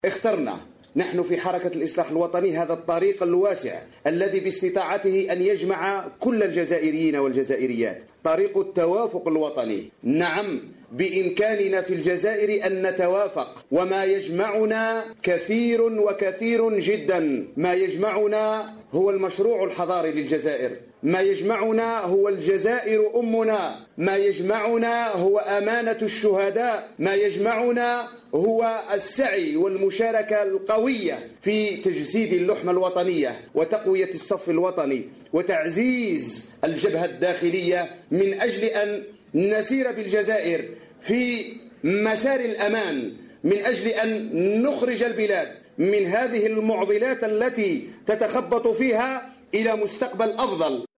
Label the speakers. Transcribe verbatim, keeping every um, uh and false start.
Speaker 1: اخترنا نحن في حركة الإصلاح الوطني هذا الطريق الواسع الذي باستطاعته أن يجمع كل الجزائريين والجزائريات، طريق التوافق الوطني. نعم، بإمكاننا في الجزائر أن نتوافق، وما يجمعنا كثير وكثير جدا. ما يجمعنا هو المشروع الحضاري للجزائر، ما يجمعنا هو الجزائر أمنا، ما يجمعنا هو أمانة الشهداء، ما يجمعنا هو السعي والمشاركة القوية في تجسيد اللحمة الوطنية وتقوية الصف الوطني وتعزيز الجبهة الداخلية من أجل أن نسير بالجزائر في مسار الأمان، من أجل أن نخرج البلاد من هذه المعضلات التي تتخبط فيها إلى مستقبل أفضل.